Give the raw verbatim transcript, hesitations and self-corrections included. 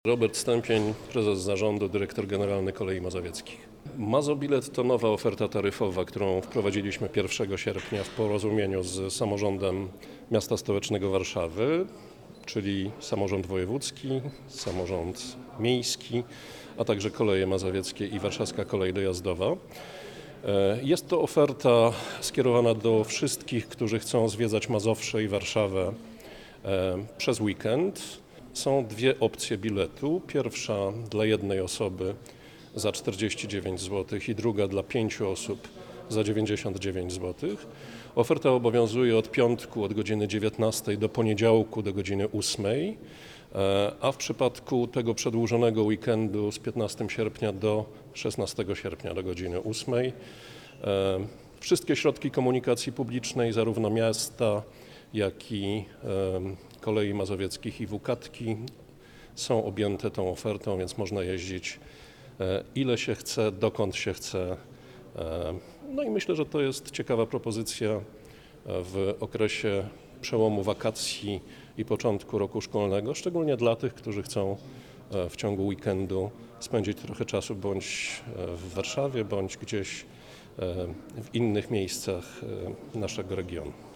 Robert Stępień, prezes zarządu, dyrektor generalny Kolei Mazowieckich. Mazobilet to nowa oferta taryfowa, którą wprowadziliśmy pierwszego sierpnia w porozumieniu z samorządem miasta stołecznego Warszawy, czyli samorząd wojewódzki, samorząd miejski, a także Koleje Mazowieckie i Warszawska Kolej Dojazdowa. Jest to oferta skierowana do wszystkich, którzy chcą zwiedzać Mazowsze i Warszawę przez weekend. Są dwie opcje biletu. Pierwsza dla jednej osoby za czterdzieści dziewięć złotych i druga dla pięciu osób za dziewięćdziesiąt dziewięć złotych. Oferta obowiązuje od piątku od godziny dziewiętnastej do poniedziałku do godziny ósmej, a w przypadku tego przedłużonego weekendu z piętnastego sierpnia do szesnastego sierpnia do godziny ósmej. Wszystkie środki komunikacji publicznej, zarówno miasta, jak i Kolei Mazowieckich i WKATki są objęte tą ofertą, więc można jeździć ile się chce, dokąd się chce. No i myślę, że to jest ciekawa propozycja w okresie przełomu wakacji i początku roku szkolnego, szczególnie dla tych, którzy chcą w ciągu weekendu spędzić trochę czasu bądź w Warszawie, bądź gdzieś w innych miejscach naszego regionu.